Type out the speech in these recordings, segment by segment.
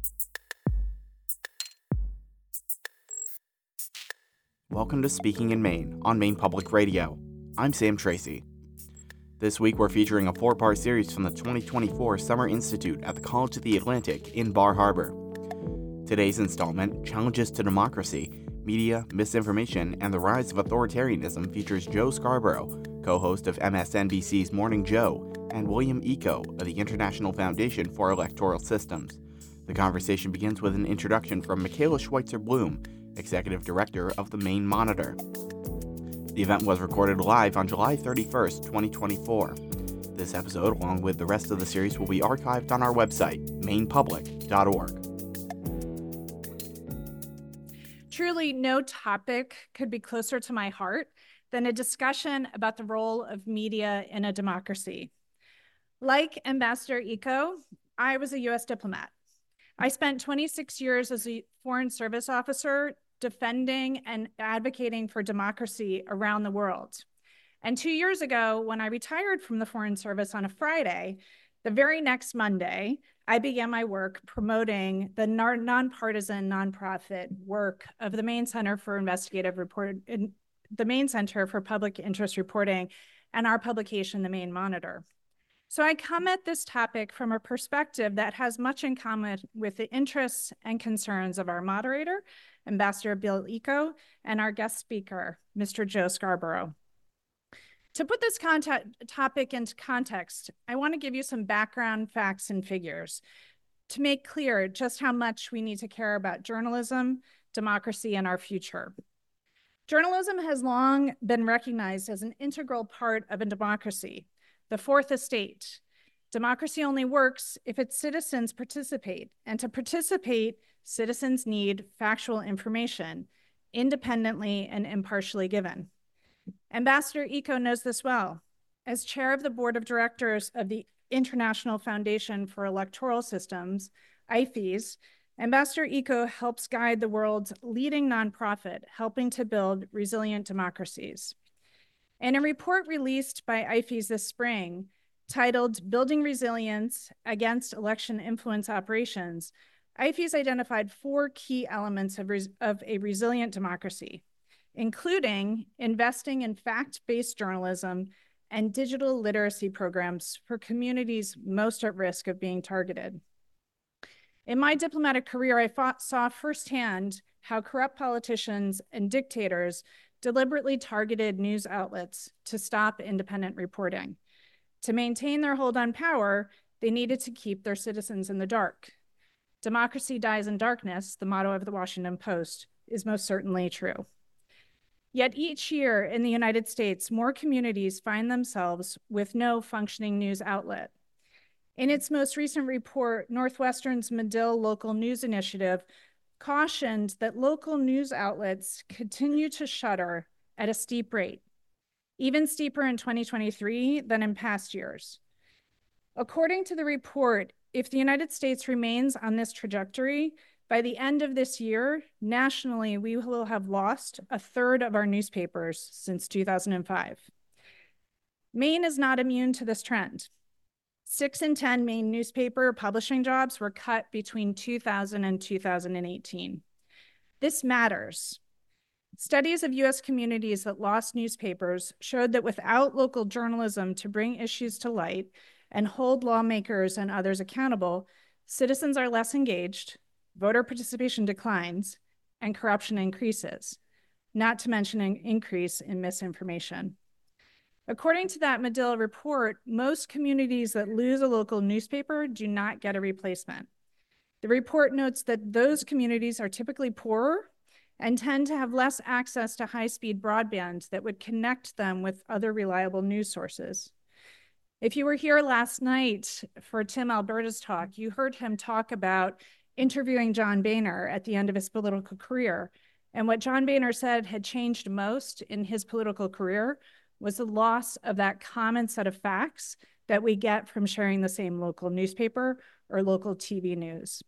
Welcome to Speaking in Maine on Maine Public Radio. I'm Sam Tracy. This week we're featuring a 4-part series from the 2024 Summer Institute at the College of the Atlantic in Bar Harbor. Today's installment, Challenges to Democracy, Media, Misinformation, and the Rise of Authoritarianism, features Joe Scarborough, co-host of MSNBC's Morning Joe, and William Iko of the International Foundation for Electoral Systems. The conversation begins with an introduction from Michaela Schweitzer Bloom, Executive Director of the Maine Monitor. The event was recorded live on July 31st, 2024. This episode, along with the rest of the series, will be archived on our website, mainepublic.org. Truly, no topic could be closer to my heart than a discussion about the role of media in a democracy. Like Ambassador Iko, I was a U.S. diplomat. I spent 26 years as a Foreign Service officer defending and advocating for democracy around the world. And 2 years ago, when I retired from the Foreign Service on a Friday, the very next Monday, I began my work promoting the nonpartisan nonprofit work of the Maine Center for Investigative Report, the Maine Center for Public Interest Reporting, and our publication, the Maine Monitor. So I come at this topic from a perspective that has much in common with the interests and concerns of our moderator, Ambassador Bill Iko, and our guest speaker, Mr. Joe Scarborough. To put this topic into context, I want to give you some background facts and figures to make clear just how much we need to care about journalism, democracy, and our future. Journalism has long been recognized as an integral part of a democracy. The fourth estate. Democracy only works if its citizens participate, and to participate, citizens need factual information, independently and impartially given. Ambassador Iko knows this well. As chair of the board of directors of the International Foundation for Electoral Systems, IFES, Ambassador Iko helps guide the world's leading nonprofit, helping to build resilient democracies. In a report released by IFES this spring, titled Building Resilience Against Election Influence Operations, IFES identified 4 key elements of a resilient democracy, including investing in fact-based journalism and digital literacy programs for communities most at risk of being targeted. In my diplomatic career, I saw firsthand how corrupt politicians and dictators deliberately targeted news outlets to stop independent reporting. To maintain their hold on power, they needed to keep their citizens in the dark. Democracy dies in darkness, the motto of the Washington Post, is most certainly true. Yet each year in the United States, more communities find themselves with no functioning news outlet. In its most recent report, Northwestern's Medill Local News Initiative cautioned that local news outlets continue to shutter at a steep rate, even steeper in 2023 than in past years. According to the report, if the United States remains on this trajectory, by the end of this year, nationally, we will have lost a third of our newspapers since 2005. Maine is not immune to this trend. 6 in 10 Maine newspaper publishing jobs were cut between 2000 and 2018. This matters. Studies of US communities that lost newspapers showed that without local journalism to bring issues to light and hold lawmakers and others accountable, citizens are less engaged, voter participation declines, and corruption increases, not to mention an increase in misinformation. According to that Medill report, most communities that lose a local newspaper do not get a replacement. The report notes that those communities are typically poorer and tend to have less access to high-speed broadband that would connect them with other reliable news sources. If you were here last night for Tim Alberta's talk, you heard him talk about interviewing John Boehner at the end of his political career. And what John Boehner said had changed most in his political career was the loss of that common set of facts that we get from sharing the same local newspaper or local TV news.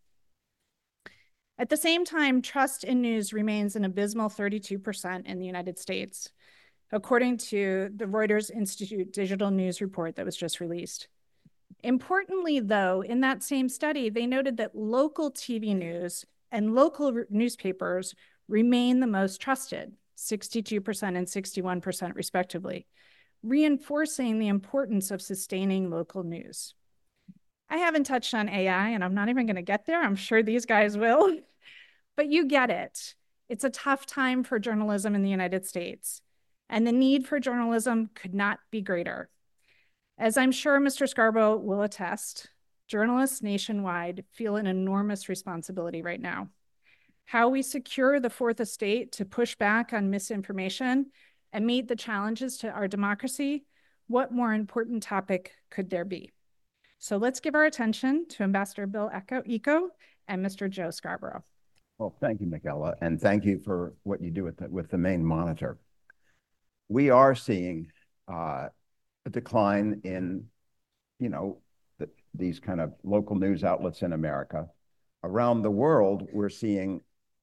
At the same time, trust in news remains an abysmal 32% in the United States, according to the Reuters Institute digital news report that was just released. Importantly, though, in that same study, they noted that local TV news and local newspapers remain the most trusted, 62% and 61% respectively, reinforcing the importance of sustaining local news. I haven't touched on AI, and I'm not even going to get there. I'm sure these guys will, but you get it. It's a tough time for journalism in the United States, and the need for journalism could not be greater. As I'm sure Mr. Scarborough will attest, journalists nationwide feel an enormous responsibility right now. How we secure the fourth estate to push back on misinformation and meet the challenges to our democracy, what more important topic could there be? So let's give our attention to Ambassador Bill Eko and Mr. Joe Scarborough. Well, thank you, Michaela, and thank you for what you do with the Maine Monitor. We are seeing a decline in, these kind of local news outlets in America. Around the world, we're seeing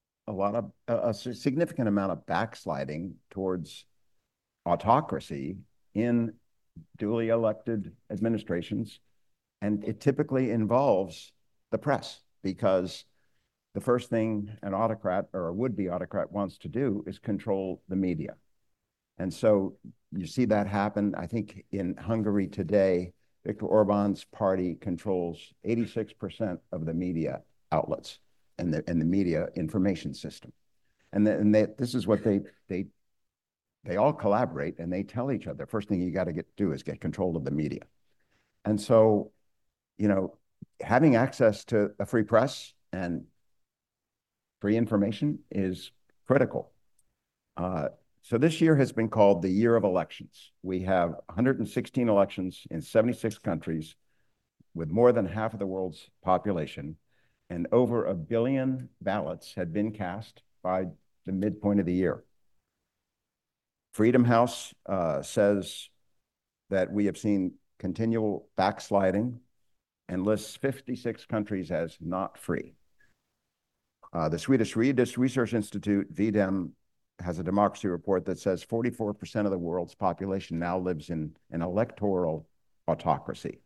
a significant amount of backsliding towards autocracy in duly elected administrations. And it typically involves the press, because the first thing an autocrat or a would-be autocrat wants to do is control the media. And so you see that happen. I think in Hungary today, Viktor Orban's party controls 86% of the media outlets and the media information system. And this is what they all collaborate, and they tell each other, first thing you got to do is get control of the media. And so, having access to a free press and free information is critical. So this year has been called the year of elections. We have 116 elections in 76 countries with more than half of the world's population, and over 1 billion ballots had been cast by the midpoint of the year. Freedom House says that we have seen continual backsliding and lists 56 countries as not free. The Swedish Research Institute, VDEM, has a democracy report that says 44% of the world's population now lives in an electoral autocracy.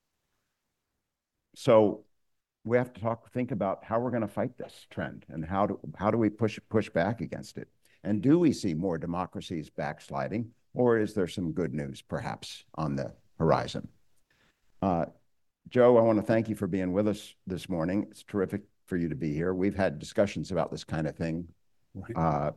So we have to think about how we're going to fight this trend, and how do we push back against it? And do we see more democracies backsliding, or is there some good news perhaps on the horizon? Joe, I want to thank you for being with us this morning. It's terrific for you to be here. We've had discussions about this kind of thing. Right.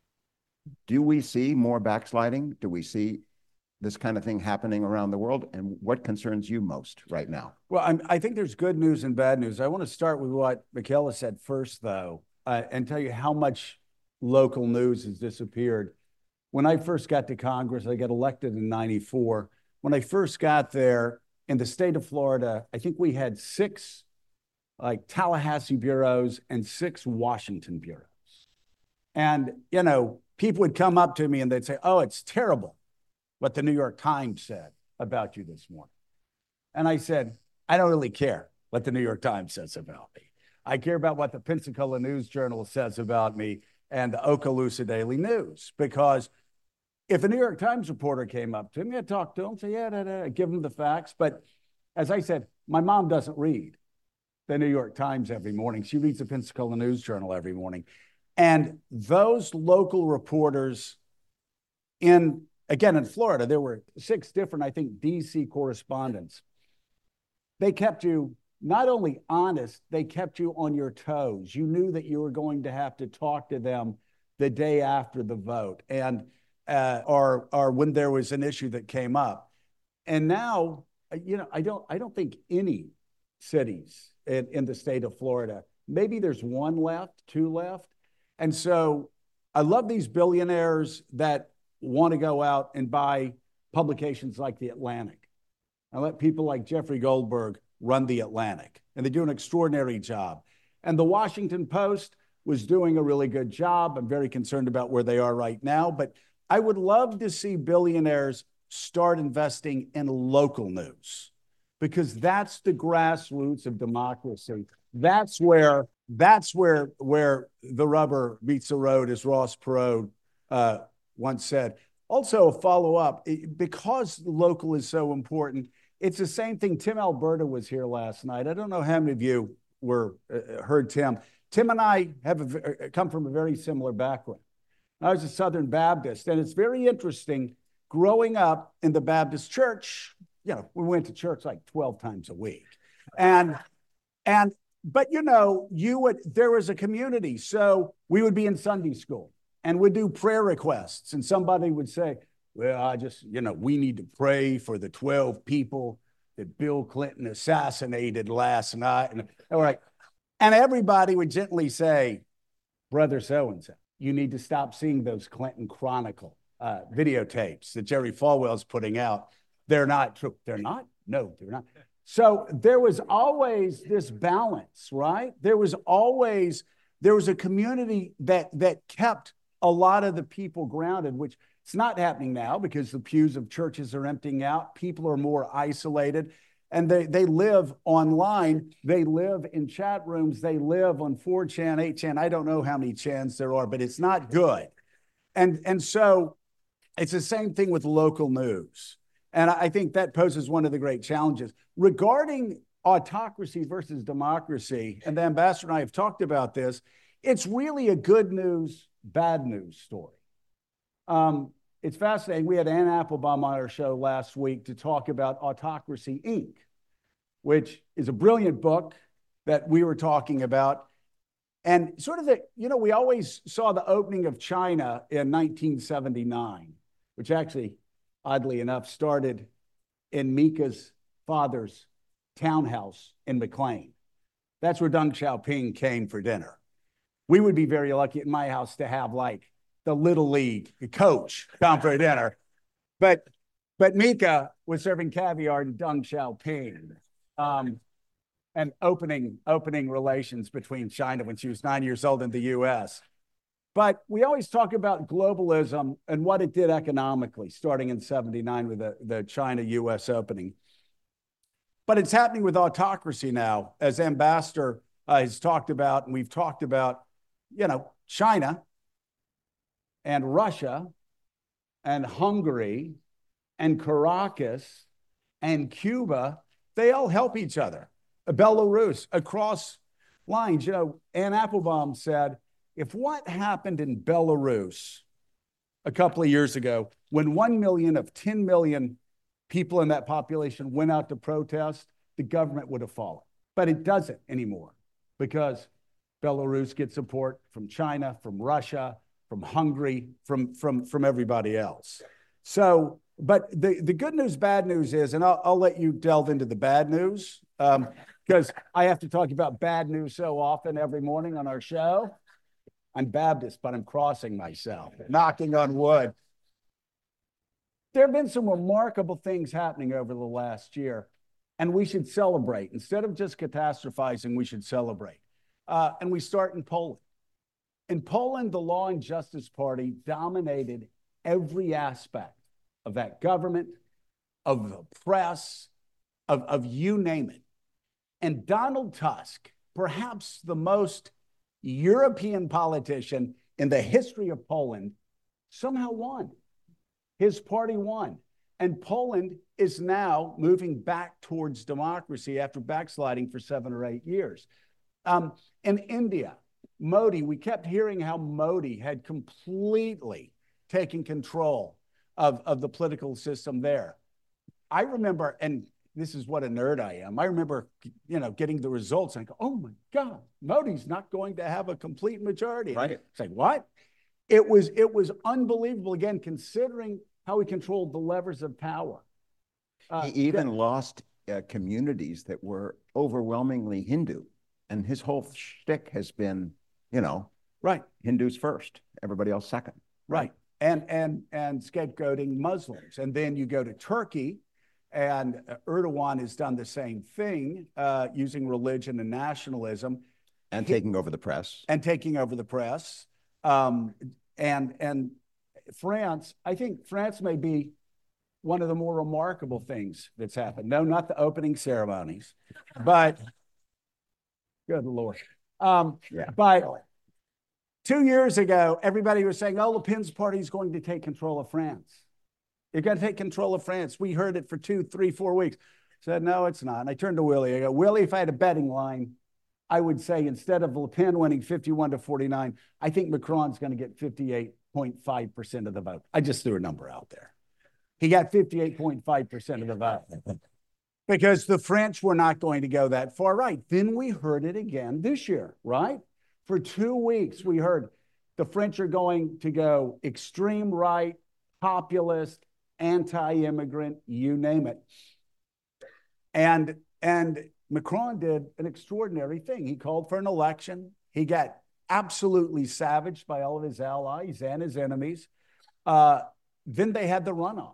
Do we see more backsliding? Do we see this kind of thing happening around the world? And what concerns you most right now? Well, I think there's good news and bad news. I want to start with what Michaela said first, though, and tell you how much local news has disappeared. When I first got to Congress, I got elected in '94. When I first got there in the state of Florida, I think we had 6 Tallahassee bureaus and 6 Washington bureaus. And, people would come up to me and they'd say, "Oh, it's terrible what the New York Times said about you this morning." And I said, "I don't really care what the New York Times says about me. I care about what the Pensacola News Journal says about me and the Okaloosa Daily News." Because if a New York Times reporter came up to me, I'd talk to him, say, give him the facts. But as I said, my mom doesn't read the New York Times every morning. She reads the Pensacola News Journal every morning. And those local reporters in Florida, there were 6 different, I think, DC correspondents. They kept you not only honest, they kept you on your toes. You knew that you were going to have to talk to them the day after the vote, and or when there was an issue that came up. And now, I don't think any cities in the state of Florida, maybe there's 1 left, 2 left. And so I love these billionaires that want to go out and buy publications like The Atlantic. I let people like Jeffrey Goldberg run The Atlantic, and they do an extraordinary job. And the Washington Post was doing a really good job. I'm very concerned about where they are right now, but I would love to see billionaires start investing in local news, because that's the grassroots of democracy. That's where the rubber meets the road, as Ross Perot once said. Also, a follow-up, because local is so important, it's the same thing. Tim Alberta was here last night. I don't know how many of you heard Tim. Tim and I have come from a very similar background. I was a Southern Baptist, and it's very interesting growing up in the Baptist church. You know, we went to church like 12 times a week. But you know, there was a community. So we would be in Sunday school and we'd do prayer requests. And somebody would say, well, we need to pray for the 12 people that Bill Clinton assassinated last night. And all right. And everybody would gently say, Brother so-and-so, you need to stop seeing those Clinton Chronicle videotapes that Jerry Falwell's putting out. They're not true. They're not? No, they're not. So there was always this balance, right? There was a community that kept a lot of the people grounded, which it's not happening now because the pews of churches are emptying out. People are more isolated, and they live online. They live in chat rooms. They live on 4chan, 8chan. I don't know how many chans there are, but it's not good. And so it's the same thing with local news. And I think that poses one of the great challenges. Regarding autocracy versus democracy, and the ambassador and I have talked about this, it's really a good news, bad news story. It's fascinating. We had Anne Applebaum on our show last week to talk about Autocracy, Inc., which is a brilliant book that we were talking about. And sort of we always saw the opening of China in 1979, which actually, oddly enough, started in Mika's father's townhouse in McLean. That's where Deng Xiaoping came for dinner. We would be very lucky at my house to have like the Little League coach come for dinner. But Mika was serving caviar to Deng Xiaoping and opening relations between China when she was 9 years old in the US. But we always talk about globalism and what it did economically, starting in 79 with the China-US opening. But it's happening with autocracy now, as Ambassador has talked about, and we've talked about, China and Russia and Hungary and Caracas and Cuba, they all help each other. Belarus, across lines. Anne Applebaum said, if what happened in Belarus a couple of years ago, when 1 million of 10 million people in that population went out to protest, the government would have fallen. But it doesn't anymore because Belarus gets support from China, from Russia, from Hungary, from everybody else. So, but the good news, bad news is, and I'll let you delve into the bad news because I have to talk about bad news so often every morning on our show. I'm Baptist, but I'm crossing myself, knocking on wood. There have been some remarkable things happening over the last year, and we should celebrate. Instead of just catastrophizing, we should celebrate. And we start in Poland. In Poland, the Law and Justice Party dominated every aspect of that government, of the press, of you name it. And Donald Tusk, perhaps the most European politician in the history of Poland, somehow won. His party won. And Poland is now moving back towards democracy after backsliding for 7 or 8 years. In India, Modi, we kept hearing how Modi had completely taken control of the political system there. I remember, and this is what a nerd I am, I remember, getting the results and I go, oh my God, Modi's not going to have a complete majority. Right. It's like, what? It was unbelievable, again, considering how he controlled the levers of power. He even lost communities that were overwhelmingly Hindu. And his whole shtick has been, right, Hindus first, everybody else second. Right. And scapegoating Muslims. And then you go to Turkey, and Erdogan has done the same thing, using religion and nationalism. And taking over the press. And taking over the press. And France, I think France may be one of the more remarkable things that's happened. No, not the opening ceremonies, but good Lord. But 2 years ago, everybody was saying, oh, Le Pen's party is going to take control of France. You're going to take control of France. We heard it for 2, 3, 4 weeks. Said, no, it's not. And I turned to Willie. I go, Willie, if I had a betting line, I would say instead of Le Pen winning 51-49, I think Macron's going to get 58.5% of the vote. I just threw a number out there. He got 58.5% of the vote because the French were not going to go that far right. Then we heard it again this year, right? For 2 weeks, we heard the French are going to go extreme right, populist, anti-immigrant, you name it. And Macron did an extraordinary thing. He called for an election. He got absolutely savaged by all of his allies and his enemies. Then they had the runoff.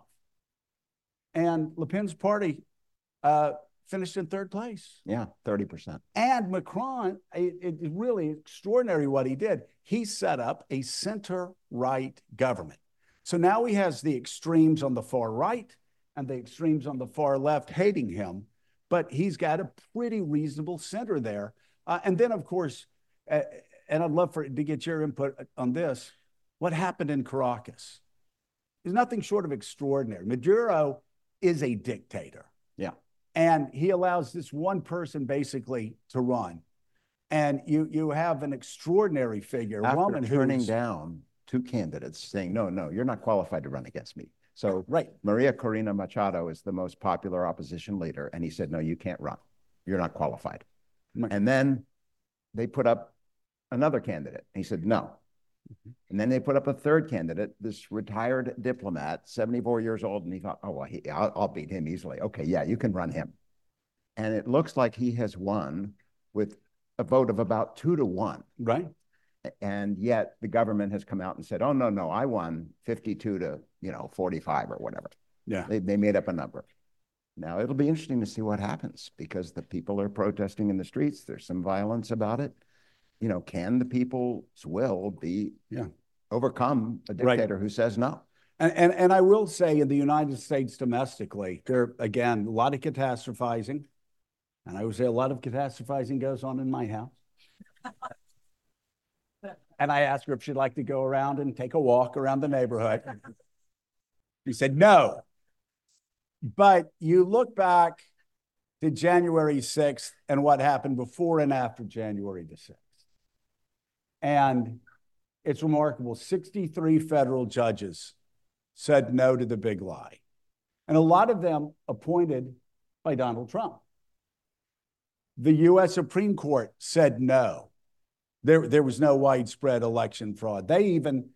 And Le Pen's party finished in third place. Yeah, 30%. And Macron, it is really extraordinary what he did. He set up a center-right government. So now he has the extremes on the far right and the extremes on the far left hating him, but he's got a pretty reasonable center there. And then, of course, and I'd love to get your input on this, what happened in Caracas is nothing short of extraordinary. Maduro is a dictator. Yeah. And he allows this one person basically to run. And you have an extraordinary figure. After turning down 2 candidates saying, no, you're not qualified to run against me. So right. Maria Corina Machado is the most popular opposition leader. And he said, no, you can't run. You're not qualified. Right. And then they put up another candidate. He said, no. Mm-hmm. And then they put up a third candidate, this retired diplomat, 74 years old. And he thought, oh, well, I'll beat him easily. Okay, yeah, you can run him. And it looks like he has won with a vote of about 2-1. Right. And yet the government has come out and said, oh, no, I won 52-45 or whatever. Yeah. They made up a number. Now, it'll be interesting to see what happens because the people are protesting in the streets. There's some violence about it. Can the people's will be overcome a dictator who says no? And I will say in the United States domestically, there, again, a lot of catastrophizing. And I would say a lot of catastrophizing goes on in my house. And I asked her if she'd like to go around and take a walk around the neighborhood. She said no. But you look back to January 6th and what happened before and after January the 6th. And it's remarkable. 63 federal judges said no to the big lie. And a lot of them appointed by Donald Trump. The U.S. Supreme Court said no. There was no widespread election fraud. They even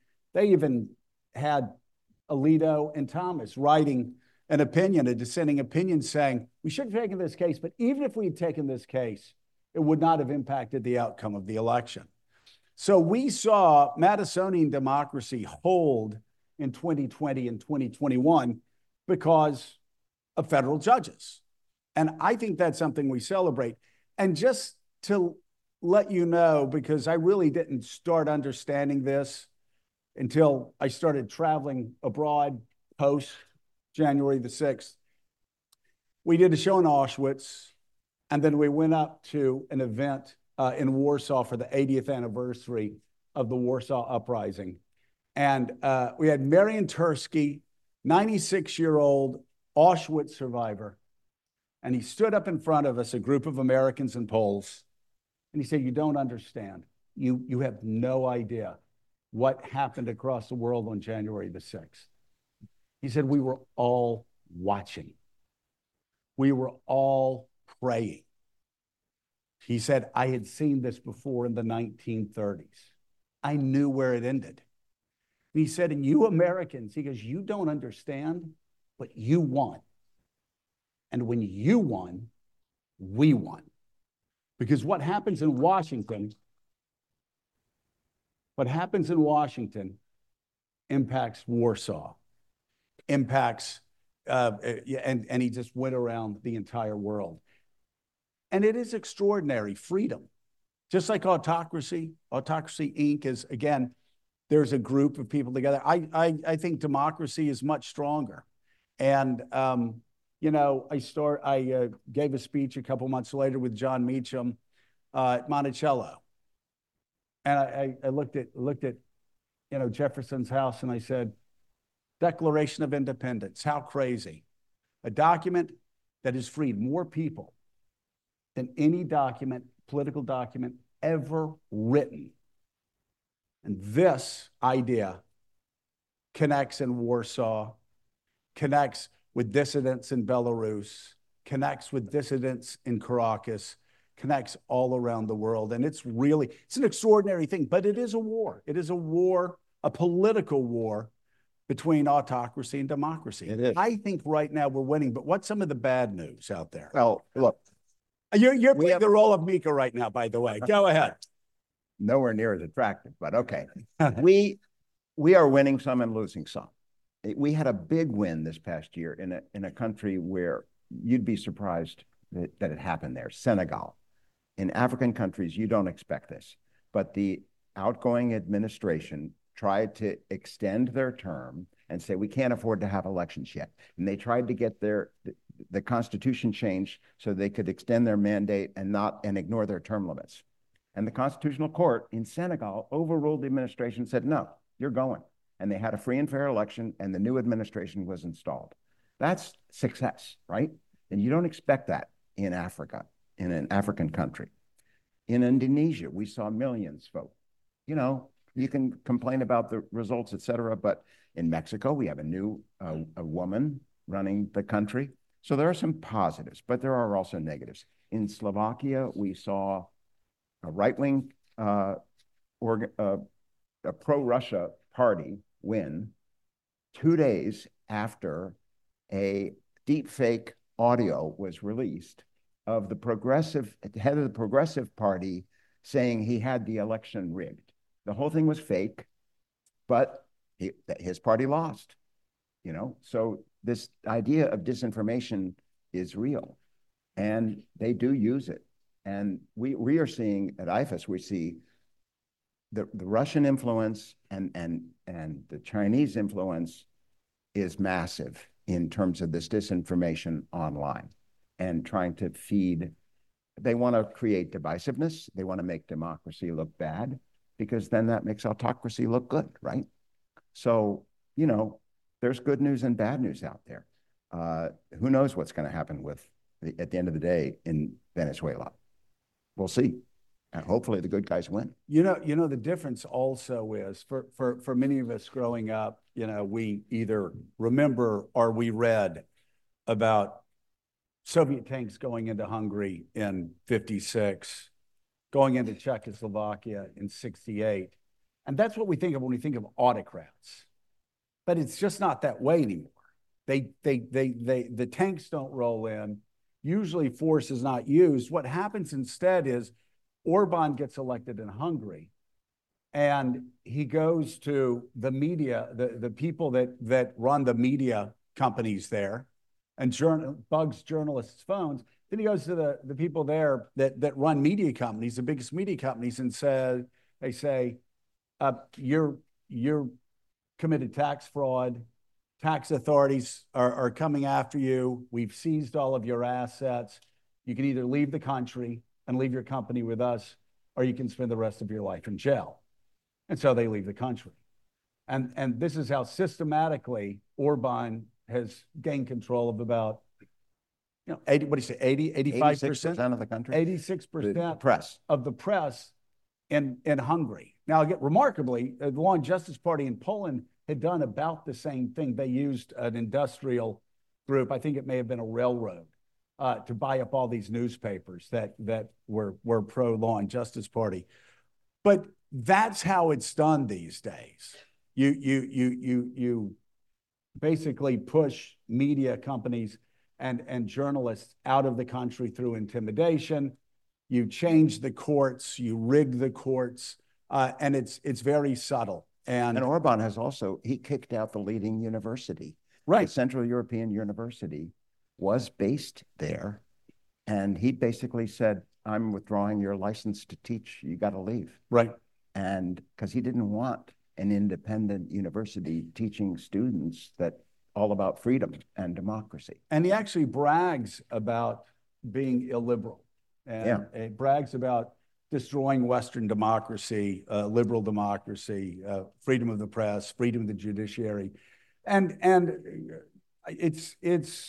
had Alito and Thomas writing an opinion, a dissenting opinion, saying we should have taken this case, but even if we had taken this case, it would not have impacted the outcome of the election. So we saw Madisonian democracy hold in 2020 and 2021 because of federal judges. And I think that's something we celebrate. And just to let you know, because I really didn't start understanding this until I started traveling abroad post January the 6th. We did a show in Auschwitz, and then we went up to an event in Warsaw for the 80th anniversary of the Warsaw Uprising. And we had Marian Tursky, 96-year-old Auschwitz survivor. And he stood up in front of us, a group of Americans and Poles, and he said, you don't understand. You have no idea what happened across the world on January the 6th. He said, we were all watching. We were all praying. He said, I had seen this before in the 1930s. I knew where it ended. He said, and you Americans, he goes, you don't understand, but you won. And when you won, we won. Because what happens in Washington impacts Warsaw, impacts, and he just went around the entire world. And it is extraordinary freedom. Just like Autocracy Inc. is, again, there's a group of people together. I think democracy is much stronger. And, I gave a speech a couple months later with John Meacham at Monticello. And I looked at Jefferson's house and I said, Declaration of Independence, how crazy. A document that has freed more people than any document, political document ever written. And this idea connects in Warsaw, connects with dissidents in Belarus, connects with dissidents in Caracas, connects all around the world. And it's an extraordinary thing, but it is a war. It is a war, a political war between autocracy and democracy. It is. I think right now we're winning, but what's some of the bad news out there? Well, look, You're playing the role of Mika right now, by the way. Go ahead. nowhere near as attractive, but okay. we are winning some and losing some. We had a big win this past year in a country where you'd be surprised that it happened there, Senegal. In African countries, you don't expect this, but the outgoing administration tried to extend their term and say, we can't afford to have elections yet. And they tried to get the constitution changed so they could extend their mandate and ignore their term limits. And the Constitutional Court in Senegal overruled the administration and said, no, you're going. And they had a free and fair election, and the new administration was installed. That's success, right? And you don't expect that in Africa, in an African country. In Indonesia, we saw millions vote. You know, you can complain about the results, et cetera, but in Mexico, we have a woman running the country. So there are some positives, but there are also negatives. In Slovakia, we saw a right-wing, a pro-Russia party win 2 days after a deep fake audio was released of the head of the Progressive Party saying he had the election rigged. The whole thing was fake, but his party lost, you know? So this idea of disinformation is real, and they do use it. And we are seeing at IFAS, we see the Russian influence and the Chinese influence is massive in terms of this disinformation online and trying to feed. They want to create divisiveness. They want to make democracy look bad, because then that makes autocracy look good, right? So, you know, there's good news and bad news out there. Who knows what's going to happen at the end of the day in Venezuela? We'll see. And hopefully the good guys win. You know, the difference also is for many of us growing up, you know, we either remember or we read about Soviet tanks going into Hungary in 56, going into Czechoslovakia in 68. And that's what we think of when we think of autocrats. But it's just not that way anymore. The tanks don't roll in. Usually force is not used. What happens instead is Orban gets elected in Hungary, and he goes to the media, the people that run the media companies there, and bugs journalists' phones. Then he goes to the people there that run media companies, the biggest media companies, and they say, you're committed tax fraud. Tax authorities are coming after you. We've seized all of your assets. You can either leave the country and leave your company with us, or you can spend the rest of your life in jail. And so they leave the country. And this is how systematically Orban has gained control of about, 80, what do you say, 85% of the country? 86% the press. of the press in Hungary. Now, again, remarkably, the Law and Justice Party in Poland had done about the same thing. They used an industrial group, I think it may have been a railroad, to buy up all these newspapers that were pro-Law and Justice Party. But that's how it's done these days. You basically push media companies and journalists out of the country through intimidation. You change the courts, you rig the courts, and it's very subtle. And Orban has he kicked out the leading university. Right. The Central European University was based there. And he basically said, I'm withdrawing your license to teach. You got to leave. Right. And because he didn't want an independent university teaching students that all about freedom and democracy. And he actually brags about being illiberal. And he brags about destroying Western democracy, liberal democracy, freedom of the press, freedom of the judiciary. And it's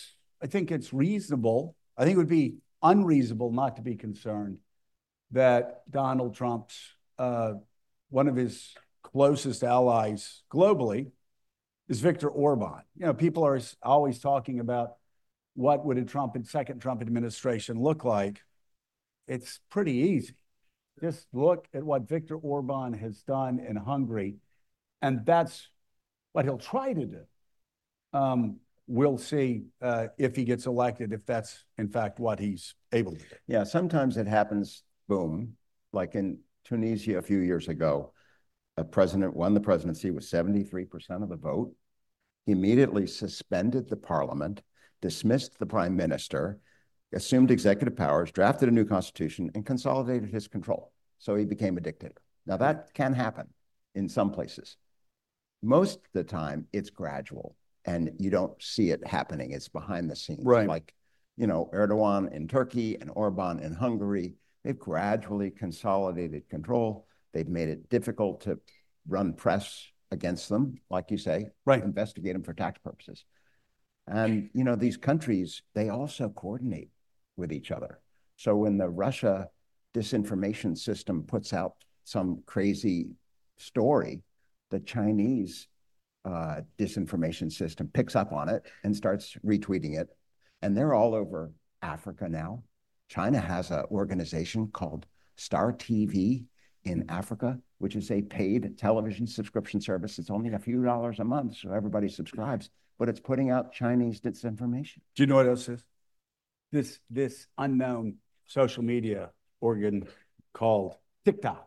I think it's reasonable. I think it would be unreasonable not to be concerned that Donald Trump's, one of his closest allies globally is Viktor Orban. You know, people are always talking about what would a second Trump administration look like. It's pretty easy. Just look at what Viktor Orban has done in Hungary, and that's what he'll try to do. We'll see if he gets elected, if that's in fact what he's able to do. Yeah, sometimes it happens, boom, like in Tunisia a few years ago, a president won the presidency with 73% of the vote. He immediately suspended the parliament, dismissed the prime minister, assumed executive powers, drafted a new constitution, and consolidated his control. So he became a dictator. Now that can happen in some places. Most of the time, it's gradual, and you don't see it happening. It's behind the scenes. Right. Like, you know, Erdogan in Turkey and Orban in Hungary, they've gradually consolidated control. They've made it difficult to run press against them, like you say, right, investigate them for tax purposes. And, you know, these countries, they also coordinate with each other. So when the Russia disinformation system puts out some crazy story, the Chinese disinformation system picks up on it and starts retweeting it. And they're all over Africa now. China has an organization called Star TV in Africa, which is a paid television subscription service. It's only a few dollars a month, so everybody subscribes, but it's putting out Chinese disinformation. Do you know what else is? This unknown social media organ called TikTok.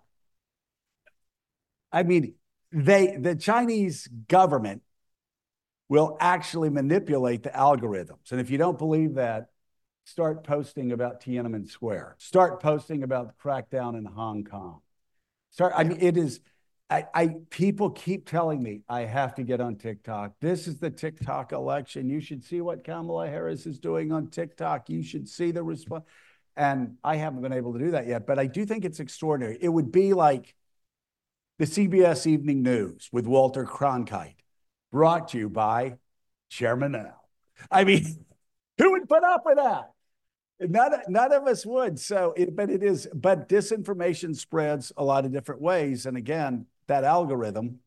I mean, the Chinese government will actually manipulate the algorithms. And if you don't believe that, start posting about Tiananmen Square. Start posting about the crackdown in Hong Kong. I mean, it is, people keep telling me I have to get on TikTok. This is the TikTok election. You should see what Kamala Harris is doing on TikTok. You should see the response. And I haven't been able to do that yet, but I do think it's extraordinary. It would be like the CBS Evening News with Walter Cronkite, brought to you by Chairman Mao. I mean, who would put up with that? None of us would. But disinformation spreads a lot of different ways. And again, that algorithm,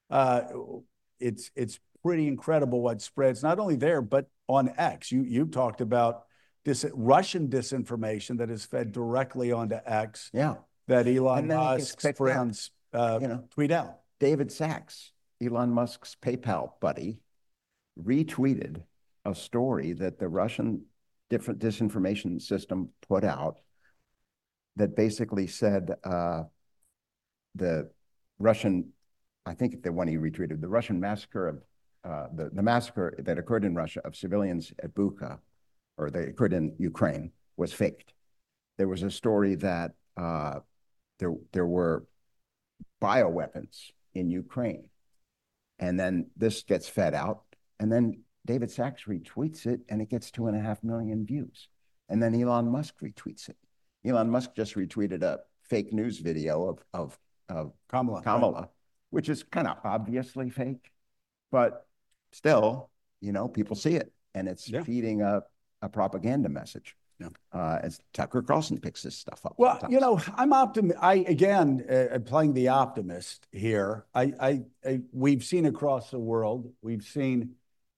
it's pretty incredible what spreads, not only there, but on X. You talked about Russian disinformation that is fed directly onto X. Yeah. That Elon Musk's friends tweet out. David Sachs, Elon Musk's PayPal buddy, retweeted a story that the Russian disinformation system put out that basically said the Russian, I think the one he retweeted, the Russian massacre of the massacre that occurred in Russia of civilians at Bucha, or they occurred in Ukraine, was faked. There was a story that there were bioweapons in Ukraine, and then this gets fed out, and then David Sachs retweets it, and it gets 2.5 million views. And then Elon Musk retweets it. Elon Musk just retweeted a fake news video of Kamala, right, which is kind of obviously fake, but still, people see it, and it's feeding a propaganda message. Yeah. As Tucker Carlson picks this stuff up. Well, I'm I'm playing the optimist here. We've seen across the world, we've seen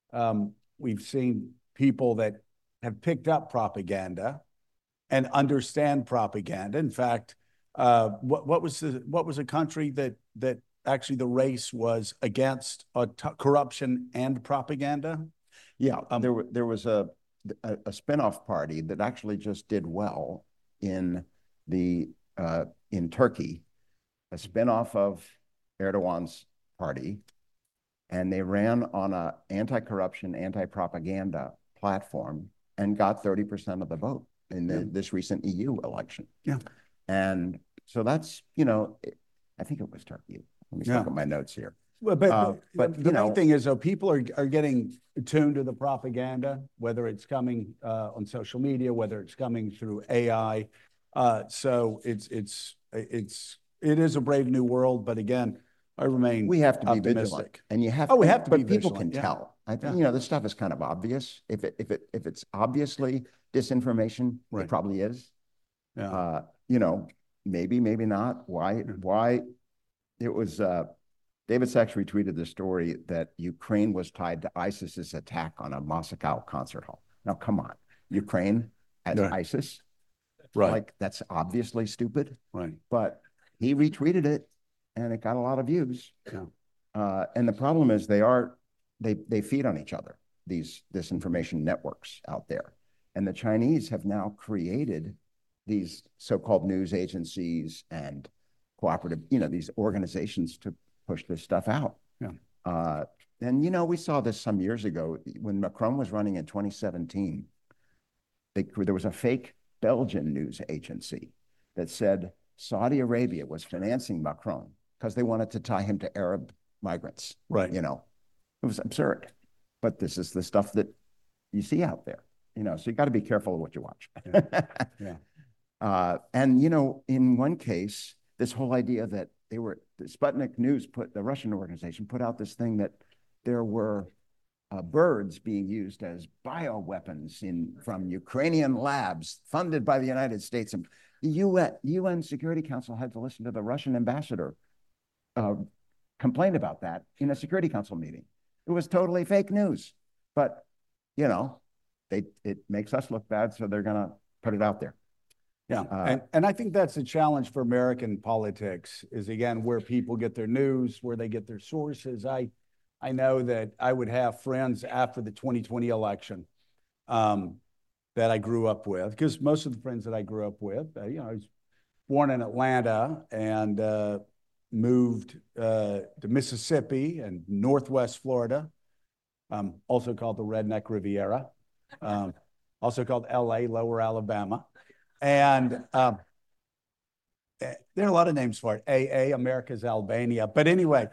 people that have picked up propaganda and understand propaganda. In fact, what was a country that actually the race was against corruption and propaganda? Yeah, there was a spinoff party that actually just did well in Turkey, a spinoff of Erdogan's party, and they ran on a anti-corruption, anti-propaganda platform and got 30% of the vote in this recent EU election. Yeah, and so that's I think it was Turkey. Let me look at my notes here. Well, but the main thing is, though, people are getting tuned to the propaganda, whether it's coming on social media, whether it's coming through AI. So it is a brave new world. But again, I remain We have to be optimistic. vigilant, and you have. Oh, we have to but be people vigilant, can yeah. tell. I think Yeah. this stuff is kind of obvious. If it's obviously disinformation, Right. it probably is. Yeah. Maybe not. Why? It was David Sachs retweeted the story that Ukraine was tied to ISIS's attack on a Moscow concert hall. Now, come on, Ukraine as Right. ISIS, Right. like that's obviously stupid. Right. But he retweeted it, and it got a lot of views. Yeah. And the problem is they feed on each other, these disinformation networks out there. And the Chinese have now created these so-called news agencies and cooperative, these organizations to push this stuff out. Yeah. And we saw this some years ago when Macron was running in 2017. There was a fake Belgian news agency that said Saudi Arabia was financing Macron because they wanted to tie him to Arab migrants. Right. It was absurd. But this is the stuff that you see out there. So you got to be careful of what you watch. Yeah. And in one case, this whole idea that the Sputnik News the Russian organization put out this thing that there were birds being used as bioweapons from Ukrainian labs funded by the United States. And the UN Security Council had to listen to the Russian ambassador complain about that in a Security Council meeting. It was totally fake news, but it makes us look bad, so they're gonna put it out there. Yeah, and I think that's a challenge for American politics is, again, where people get their news, where they get their sources. I know that I would have friends after the 2020 election that I grew up with, because most of the friends that I grew up with, I was born in Atlanta and moved to Mississippi and Northwest Florida, also called the Redneck Riviera, also called LA, Lower Alabama. And there are a lot of names for it. AA, America's Albania. But anyway,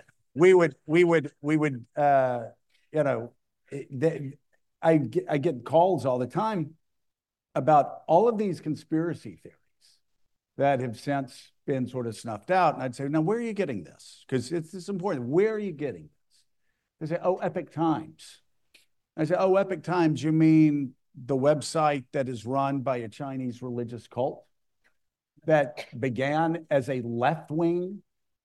I get calls all the time about all of these conspiracy theories that have since been sort of snuffed out. And I'd say, now, where are you getting this? Because it's important. Where are you getting this? They say, oh, Epoch Times. I say, oh, Epoch Times, you mean the website that is run by a Chinese religious cult that began as a left-wing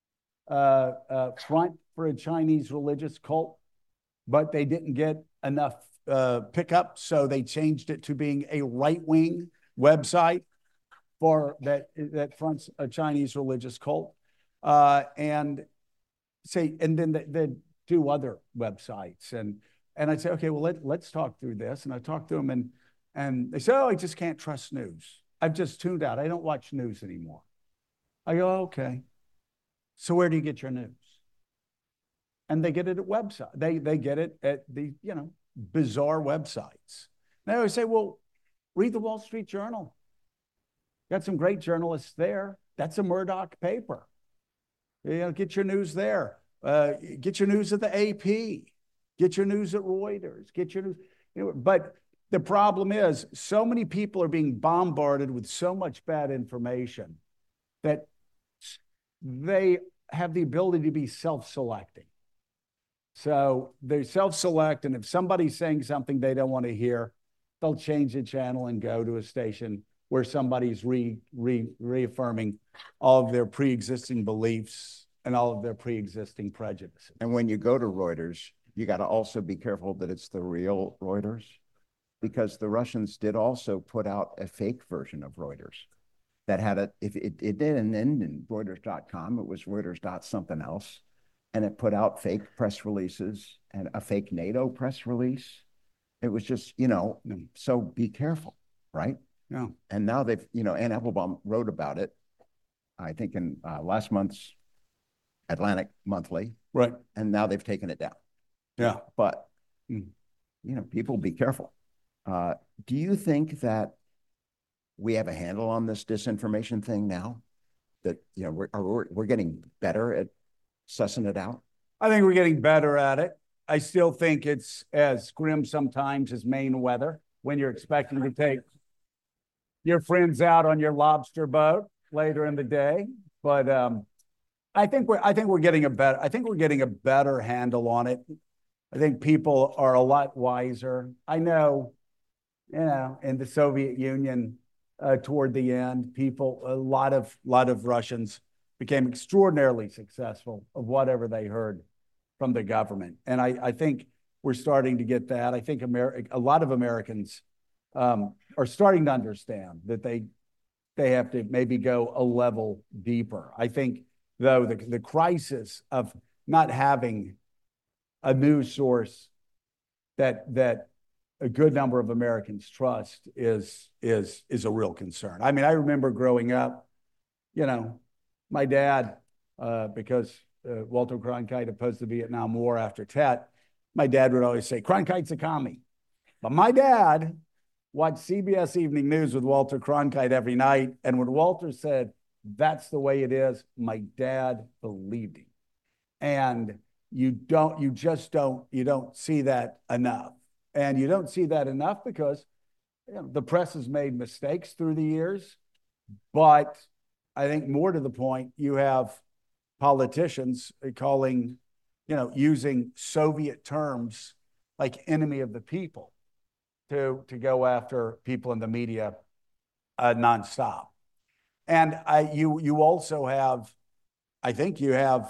front for a Chinese religious cult, but they didn't get enough pickup, so they changed it to being a right-wing website for that fronts a Chinese religious cult, and then they do other websites. And I'd say, okay, well, let's talk through this. And I talk to them, and they say, oh, I just can't trust news. I've just tuned out. I don't watch news anymore. I go, okay. So where do you get your news? And they get it at website. They get it at the, bizarre websites. And I always say, well, read the Wall Street Journal. Got some great journalists there. That's a Murdoch paper. Get your news there. Get your news at the AP. Get your news at Reuters. Get your news. But the problem is, so many people are being bombarded with so much bad information that they have the ability to be self-selecting. So they self-select, and if somebody's saying something they don't want to hear, they'll change the channel and go to a station where somebody's reaffirming all of their pre-existing beliefs and all of their pre-existing prejudices. And when you go to Reuters, you got to also be careful that it's the real Reuters, because the Russians did also put out a fake version of Reuters that had it didn't end in Reuters.com. It was Reuters. Something else. And it put out fake press releases and a fake NATO press release. It was just, so be careful, right? Yeah. And now they've, Ann Applebaum wrote about it, I think in last month's Atlantic Monthly. Right. And now they've taken it down. Yeah. But, people be careful. Do you think that we have a handle on this disinformation thing now? That, we're getting better at sussing it out? I think we're getting better at it. I still think it's as grim sometimes as Maine weather when you're expecting to take your friends out on your lobster boat later in the day. But I think we're getting a better handle on it. I think people are a lot wiser. I know, in the Soviet Union, toward the end, a lot of Russians became extraordinarily successful of whatever they heard from the government. And I think we're starting to get that. I think a lot of Americans are starting to understand that they have to maybe go a level deeper. I think, though, the crisis of not having a news source that a good number of Americans trust is a real concern. I mean, I remember growing up, my dad, because Walter Cronkite opposed the Vietnam War after Tet, my dad would always say, Cronkite's a commie. But my dad watched CBS Evening News with Walter Cronkite every night. And when Walter said, that's the way it is, my dad believed him. And you don't see that enough. And you don't see that enough because the press has made mistakes through the years. But I think more to the point, you have politicians using Soviet terms like enemy of the people to go after people in the media nonstop. And you also have, I think you have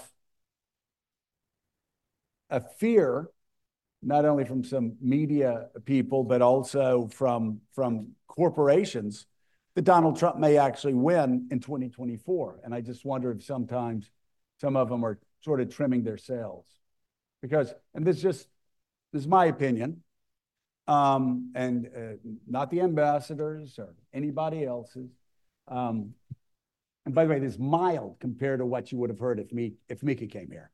a fear, not only from some media people, but also from corporations, that Donald Trump may actually win in 2024. And I just wonder if sometimes some of them are sort of trimming their sails. Because, and this is my opinion, and not the ambassadors or anybody else's. And by the way, this is mild compared to what you would have heard if Mika came here.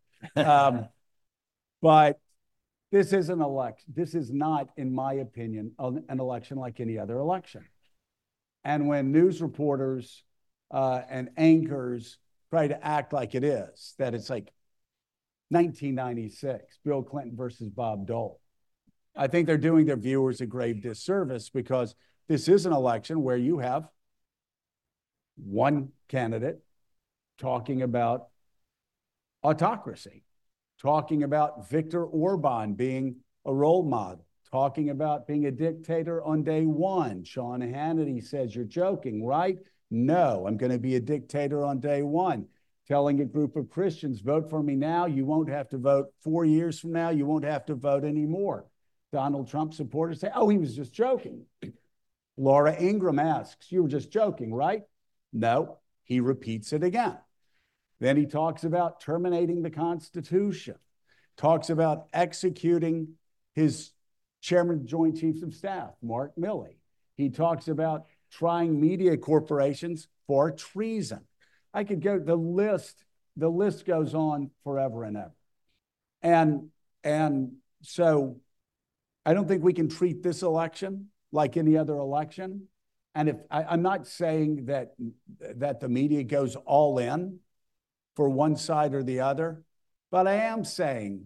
But this is an election. This is not, in my opinion, an election like any other election. And when news reporters and anchors try to act like it is, that it's like 1996, Bill Clinton versus Bob Dole, I think they're doing their viewers a grave disservice, because this is an election where you have one candidate talking about autocracy, talking about Viktor Orban being a role model, talking about being a dictator on day one. Sean Hannity says, you're joking, right? No, I'm going to be a dictator on day one. Telling a group of Christians, vote for me now. You won't have to vote 4 years from now. You won't have to vote anymore. Donald Trump supporters say, oh, he was just joking. Laura Ingraham asks, you were just joking, right? No, he repeats it again. Then he talks about terminating the Constitution, talks about executing his chairman of the Joint Chiefs of Staff, Mark Milley. He talks about trying media corporations for treason. I could go, the list goes on forever and ever. And so I don't think we can treat this election like any other election. And if I'm not saying that the media goes all in for one side or the other, but I am saying,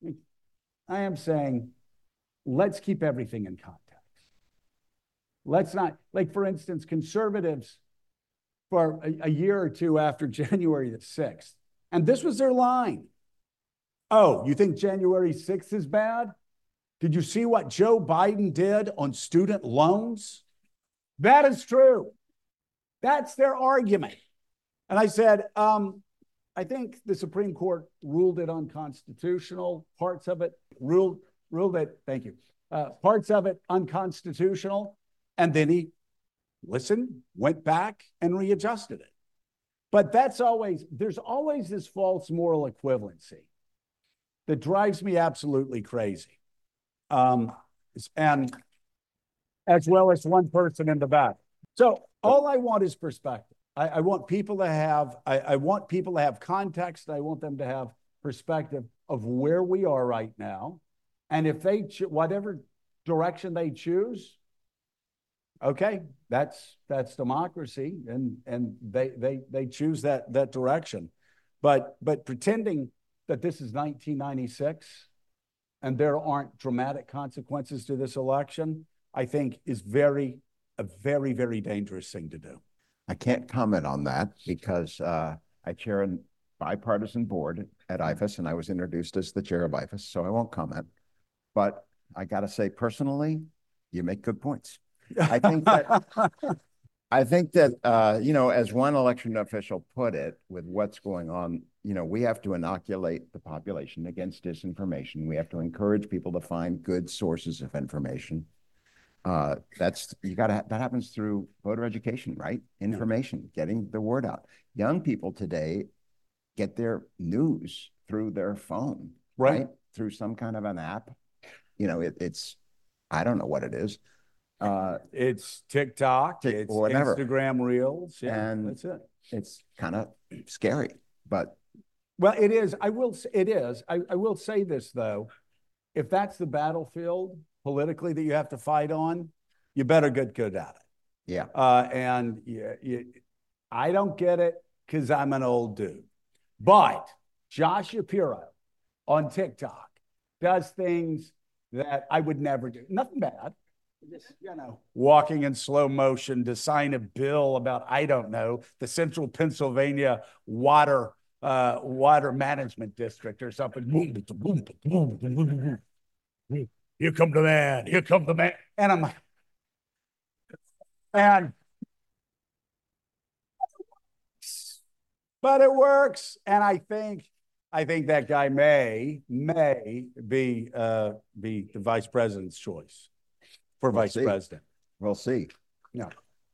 let's keep everything in context. Let's not, like, for instance, conservatives for a year or two after January the 6th, and this was their line. Oh, you think January 6th is bad? Did you see what Joe Biden did on student loans? That is true. That's their argument. And I said, I think the Supreme Court ruled it unconstitutional. Parts of it ruled it, thank you. Parts of it unconstitutional. And then he listened, went back and readjusted it. But there's always this false moral equivalency that drives me absolutely crazy. And as well as one person in the back. So all I want is perspective. I want people to have, I want people to have context. I want them to have perspective of where we are right now. And if they, whatever direction they choose, okay, that's democracy, and they choose that direction. But pretending that this is 1996 and there aren't dramatic consequences to this election, I think is a very, very dangerous thing to do. I can't comment on that because I chair bipartisan board at IFAS, and I was introduced as the chair of IFAS, so I won't comment. But I got to say, personally, you make good points. I think that, you know, as one election official put it, with what's going on, you know, we have to inoculate the population against disinformation. We have to encourage people to find good sources of information. That happens through voter education, right? Information, getting the word out. Young people today get their news through their phone, right? Through some kind of an app. You know, it's, I don't know what it is. It's TikTok, it's whatever. Instagram Reels, and that's it. It's kind of scary, but. Well, it is. I will say this, though. If that's the battlefield politically that you have to fight on, you better get good at it. Yeah. I don't get it because I'm an old dude. But Josh Shapiro on TikTok does things that I would never do. Nothing bad. Just, you know, walking in slow motion to sign a bill about, I don't know, the Central Pennsylvania water management district or something. Here come the man. Here come the man. And I'm like, but it works. And I think that guy may be the vice president's choice for vice president. We'll see. Yeah.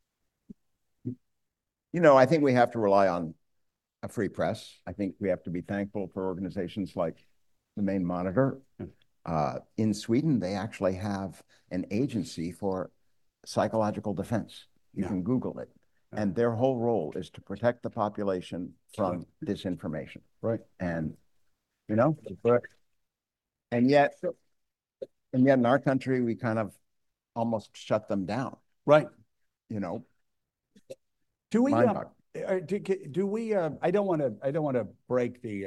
You know, I think we have to rely on a free press. I think we have to be thankful for organizations like the Maine Monitor. In Sweden, they actually have an agency for psychological defense. You can Google it. And their whole role is to protect the population from disinformation. Right. And, you know, and yet in our country, we kind of almost shut them down. Right. You know, do we, I don't want to break the,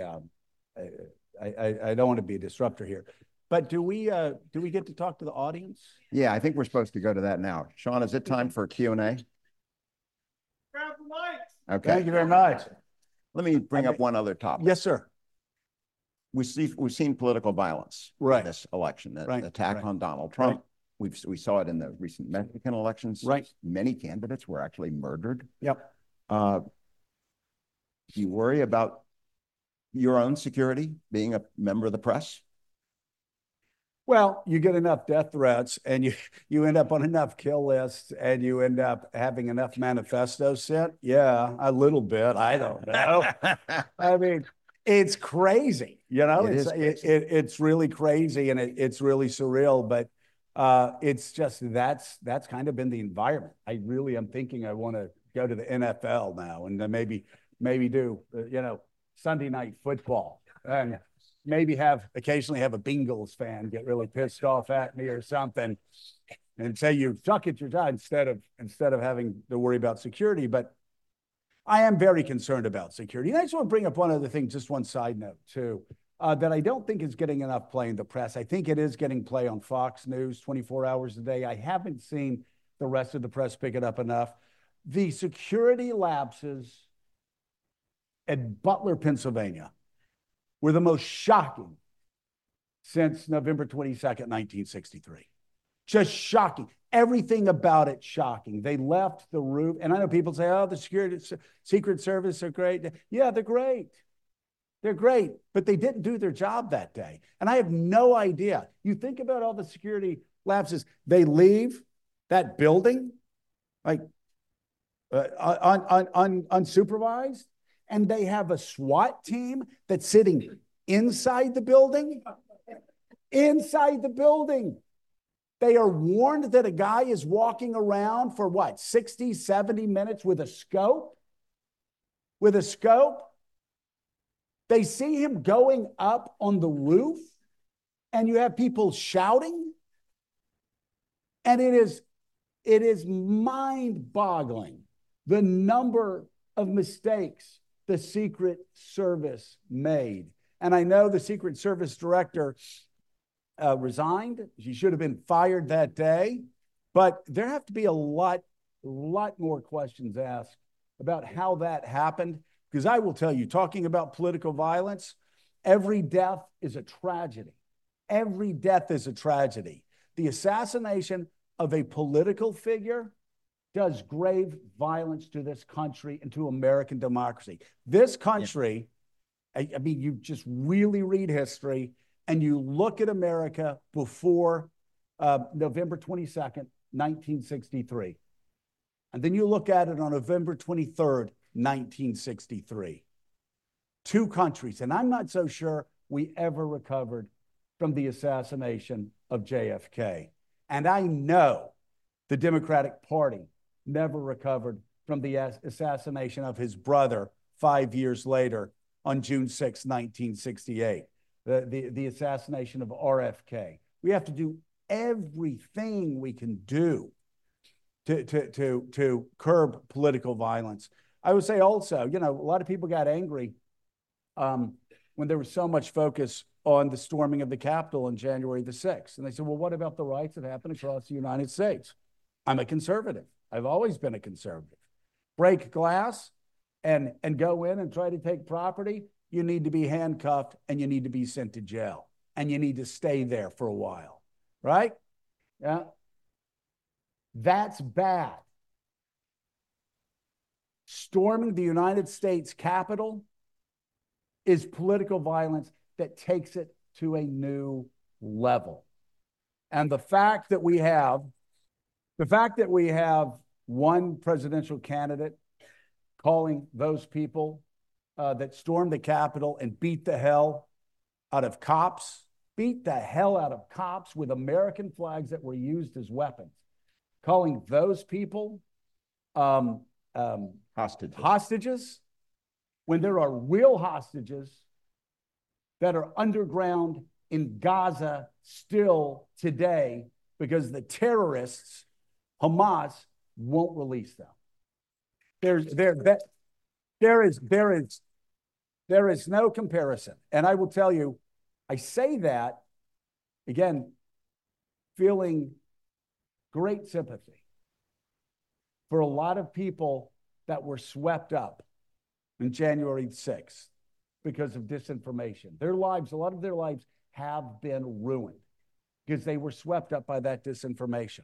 I don't want to be a disruptor here, but do we get to talk to the audience? Yeah, I think we're supposed to go to that now. Sean, is it time for Q&A? Grab the mic. Okay. Thank you very much. Let me bring up one other topic. Yes, sir. We've seen political violence in this election, the attack on Donald Trump. We saw it in the recent Mexican elections. Right. Many candidates were actually murdered. Yep. Do you worry about your own security being a member of the press? Well, you get enough death threats and you end up on enough kill lists and you end up having enough manifestos sent. Yeah, a little bit. I don't know. I mean, it's crazy, you know, it's really crazy and it's really surreal, but it's just, that's kind of been the environment. I really am thinking I want to go to the NFL now and then maybe do, you know, Sunday night football and maybe occasionally have a Bengals fan get really pissed off at me or something and say you suck at your job instead of having to worry about security. But I am very concerned about security. And I just want to bring up one other thing, just one side note too, that I don't think is getting enough play in the press. I think it is getting play on Fox News 24 hours a day. I haven't seen the rest of the press pick it up enough. The security lapses at Butler, Pennsylvania, were the most shocking since November 22nd, 1963. Just shocking. Everything about it shocking. They left the roof, and I know people say, oh, the Secret Service are great. Yeah, they're great. They're great, but they didn't do their job that day. And I have no idea. You think about all the security lapses. They leave that building, like unsupervised, and they have a SWAT team that's sitting inside the building. Inside the building. They are warned that a guy is walking around for what, 60, 70 minutes with a scope? With a scope? They see him going up on the roof, and you have people shouting. And it is mind-boggling the number of mistakes the Secret Service made. And I know the Secret Service director resigned. She should have been fired that day. But there have to be a lot more questions asked about how that happened, Because I will tell you, talking about political violence, every death is a tragedy. Every death is a tragedy. The assassination of a political figure does grave violence to this country and to American democracy. This country, I mean, you just really read history and you look at America before November 22nd, 1963. And then you look at it on November 23rd, 1963. Two countries, and I'm not so sure we ever recovered from the assassination of JFK. And I know the Democratic Party never recovered from the assassination of his brother 5 years later on June 6, 1968, the assassination of RFK. We have to do everything we can do to curb political violence. I would say also, you know, a lot of people got angry when there was so much focus on the storming of the Capitol on January the 6th. And they said, well, what about the riots that happened across the United States? I'm a conservative. I've always been a conservative. Break glass and go in and try to take property, you need to be handcuffed and you need to be sent to jail. And you need to stay there for a while, right? Yeah. That's bad. Storming the United States Capitol is political violence that takes it to a new level. And the fact that we have one presidential candidate calling those people that stormed the Capitol and beat the hell out of cops with American flags that were used as weapons, calling those people hostages when there are real hostages that are underground in Gaza still today because the terrorists, Hamas, won't release them. There is no comparison. And I will tell you, I say that, again, feeling great sympathy for a lot of people that were swept up on January 6th because of disinformation. Their lives, a lot of their lives have been ruined because they were swept up by that disinformation.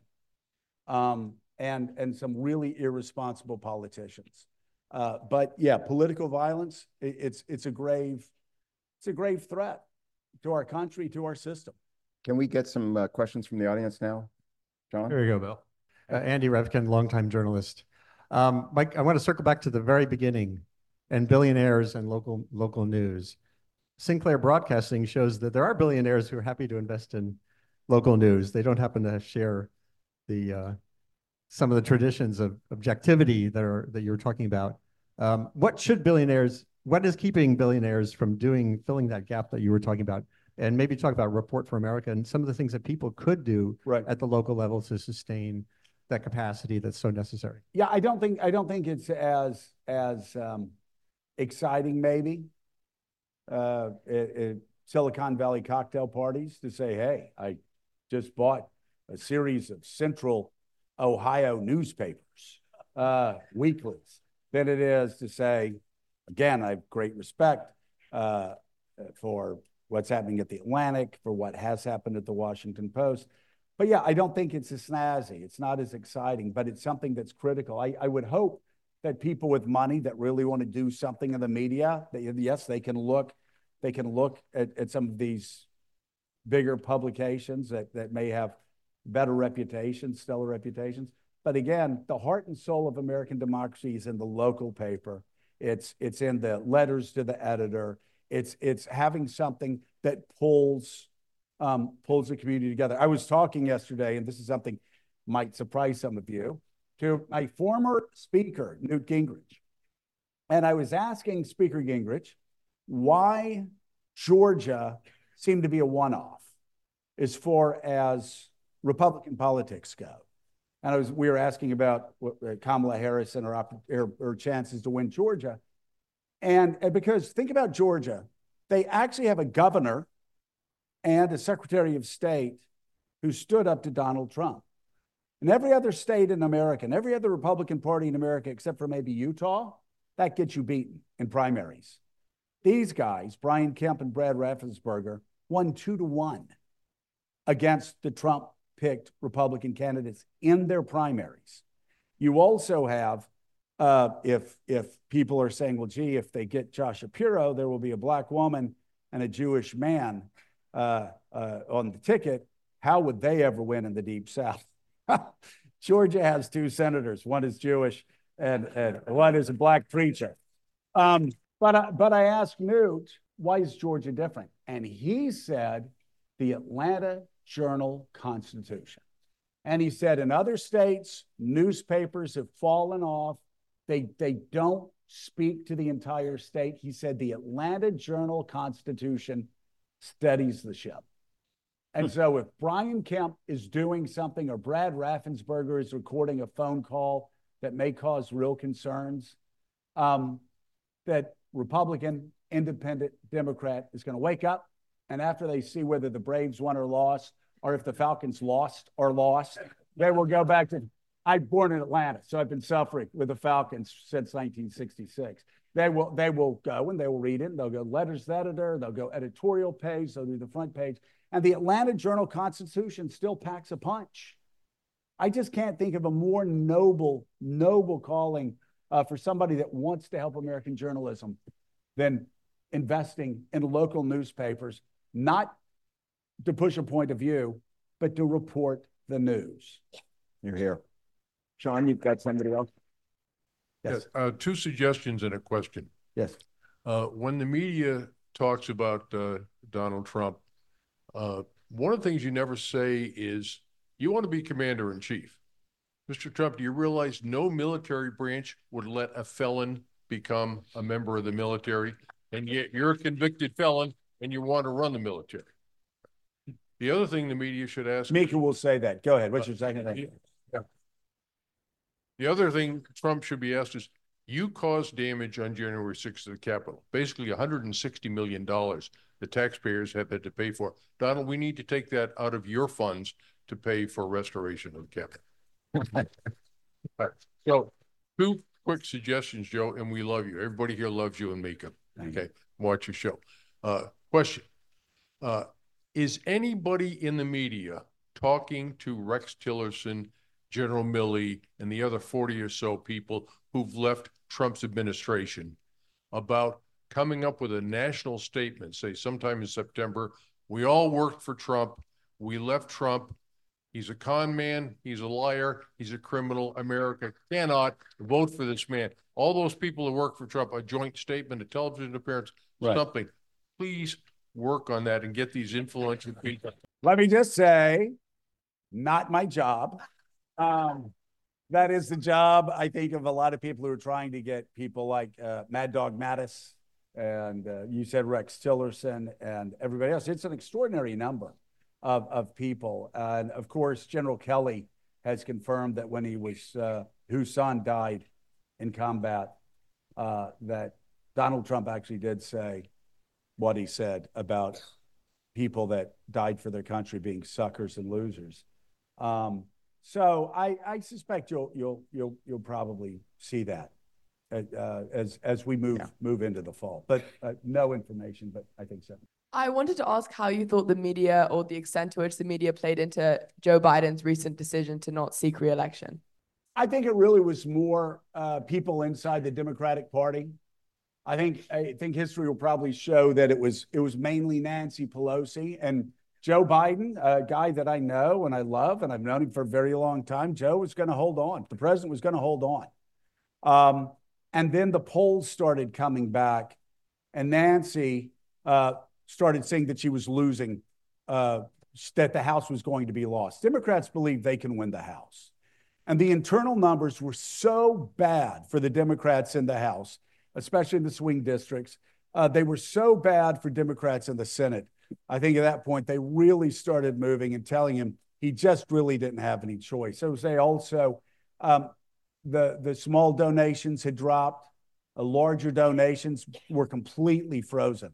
And some really irresponsible politicians. But yeah, political violence, it's a grave threat to our country, to our system. Can we get some questions from the audience now, John? Here you go, Bill. Andy Revkin, longtime journalist. Mike, I want to circle back to the very beginning and billionaires and local news. Sinclair Broadcasting shows that there are billionaires who are happy to invest in local news. They don't happen to share the some of the traditions of objectivity that you're talking about. What is keeping billionaires from filling that gap that you were talking about? And maybe talk about Report for America and some of the things that people could do at the local level to sustain that capacity that's so necessary. Yeah, I don't think it's as exciting maybe at Silicon Valley cocktail parties to say, hey, I just bought a series of Central Ohio newspapers, weeklies, than it is to say, again, I have great respect for what's happening at the Atlantic, for what has happened at the Washington Post. But yeah, I don't think it's as snazzy. It's not as exciting, but it's something that's critical. I would hope that people with money that really want to do something in the media, yes, they can look at some of these bigger publications that may have better reputations, stellar reputations. But again, the heart and soul of American democracy is in the local paper. It's in the letters to the editor. It's having something that pulls the community together. I was talking yesterday, and this is something might surprise some of you, to my former speaker, Newt Gingrich. And I was asking Speaker Gingrich why Georgia seemed to be a one-off as far as Republican politics go. And we were asking about Kamala Harris and her chances to win Georgia. And because think about Georgia, they actually have a governor and a Secretary of State who stood up to Donald Trump. And every other state in America, and every other Republican Party in America, except for maybe Utah, that gets you beaten in primaries. These guys, Brian Kemp and Brad Raffensperger, won 2-1 against the Trump-picked Republican candidates in their primaries. You also have, if people are saying, well, gee, if they get Josh Shapiro, there will be a black woman and a Jewish man on the ticket. How would they ever win in the Deep South? Georgia has 2 senators. One is Jewish and one is a black preacher. But I asked Newt, why is Georgia different? And he said, the Atlanta Journal-Constitution. And he said, in other states, newspapers have fallen off. They don't speak to the entire state. He said, the Atlanta Journal-Constitution steadies the ship. And so if Brian Kemp is doing something or Brad Raffensperger is recording a phone call that may cause real concerns, that Republican, Independent, Democrat is going to wake up, and after they see whether the Braves won or lost, or if the Falcons lost, they will go back to, I'm born in Atlanta, so I've been suffering with the Falcons since 1966. They will go and they will read it, and they'll go letters to editor, they'll go editorial page, they'll do the front page, and the Atlanta Journal-Constitution still packs a punch. I just can't think of a more noble calling for somebody that wants to help American journalism than investing in local newspapers, not to push a point of view, but to report the news. You're here. Sean, you've got somebody else? Yes. 2 suggestions and a question. Yes. When the media talks about Donald Trump, one of the things you never say is, you want to be commander-in-chief. Mr. Trump, do you realize no military branch would let a felon become a member of the military? And yet you're a convicted felon and you want to run the military. The other thing the media should ask... Mika will say that. Go ahead. What's your second thing? Yeah. The other thing Trump should be asked is, you caused damage on January 6th to the Capitol, basically $160 million the taxpayers have had to pay for. Donald, we need to take that out of your funds to pay for restoration of the Capitol. So 2 quick suggestions, Joe, and we love you. Everybody here loves you and Mika. Okay, watch your show. Question. Is anybody in the media talking to Rex Tillerson, General Milley, and the other 40 or so people who've left Trump's administration about coming up with a national statement, say sometime in September, we all worked for Trump, we left Trump, he's a con man, he's a liar, he's a criminal, America cannot vote for this man. All those people who work for Trump, a joint statement, a television appearance, something. Please work on that and get these influential people. Let me just say, not my job. That is the job, I think, of a lot of people who are trying to get people like Mad Dog Mattis, and you said Rex Tillerson and everybody else. It's an extraordinary number of people. And of course, General Kelly has confirmed that when he was, whose son died in combat, that Donald Trump actually did say what he said about people that died for their country being suckers and losers. So I suspect you'll probably see that as we move into the fall. But no information, but I think so. I wanted to ask how you thought the media, or the extent to which the media, played into Joe Biden's recent decision to not seek re-election. I think it really was more people inside the Democratic Party. I think history will probably show that it was mainly Nancy Pelosi and Joe Biden, a guy that I know and I love, and I've known him for a very long time. Joe was going to hold on. The president was going to hold on. And then the polls started coming back, and Nancy started saying that she was losing, that the House was going to be lost. Democrats believe they can win the House. And the internal numbers were so bad for the Democrats in the House, especially in the swing districts. They were so bad for Democrats in the Senate. I think at that point, they really started moving and telling him he just really didn't have any choice. So they also, the small donations had dropped. Larger donations were completely frozen.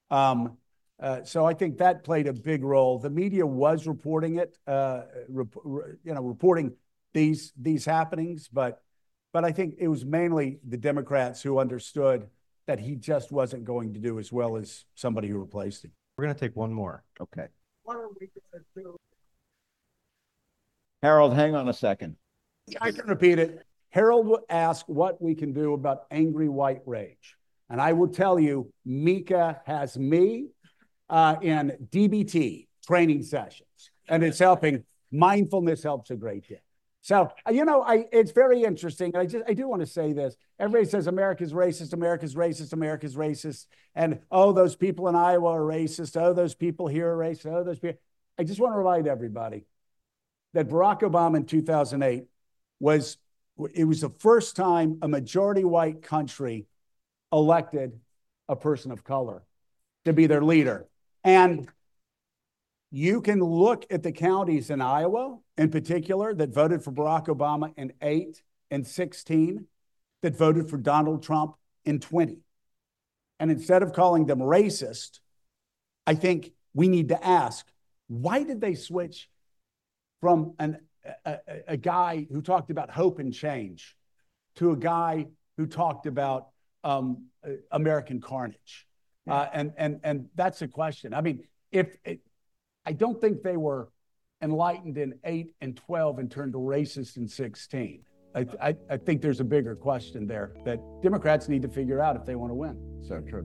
So I think that played a big role. The media was reporting it, reporting these happenings, but But I think it was mainly the Democrats who understood that he just wasn't going to do as well as somebody who replaced him. We're going to take one more. Okay. What are we gonna do? Harold, hang on a second. I can repeat it. Harold will ask what we can do about angry white rage. And I will tell you, Mika has me in DBT training sessions, and it's helping. Mindfulness helps a great deal. So, it's very interesting. I do want to say this. Everybody says America's racist, America's racist, America's racist. And, oh, those people in Iowa are racist. Oh, those people here are racist. Oh, those people. I just want to remind everybody that Barack Obama in 2008 was the first time a majority white country elected a person of color to be their leader. And you can look at the counties in Iowa, in particular, that voted for Barack Obama in 8 and 16, that voted for Donald Trump in 20. And instead of calling them racist, I think we need to ask, why did they switch from a guy who talked about hope and change to a guy who talked about American carnage? And that's the question. I mean, I don't think they were enlightened in 8 and 12 and turned to racist in 16. I think there's a bigger question there that Democrats need to figure out if they want to win. So true.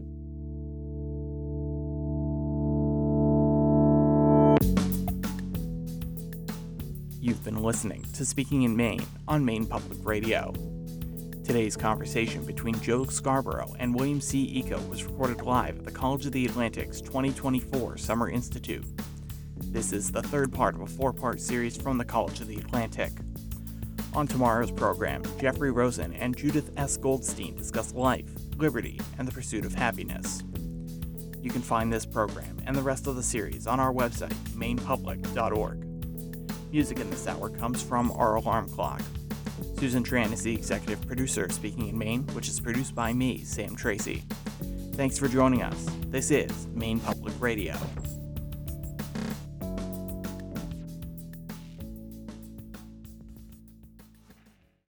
You've been listening to Speaking in Maine on Maine Public Radio. Today's conversation between Joe Scarborough and William C. Eko was recorded live at the College of the Atlantic's 2024 Summer Institute. This is the third part of a 4-part series from the College of the Atlantic. On tomorrow's program, Jeffrey Rosen and Judith S. Goldstein discuss life, liberty, and the pursuit of happiness. You can find this program and the rest of the series on our website, mainepublic.org. Music in this hour comes from Our Alarm Clock. Susan Tran is the executive producer of Speaking in Maine, which is produced by me, Sam Tracy. Thanks for joining us. This is Maine Public Radio.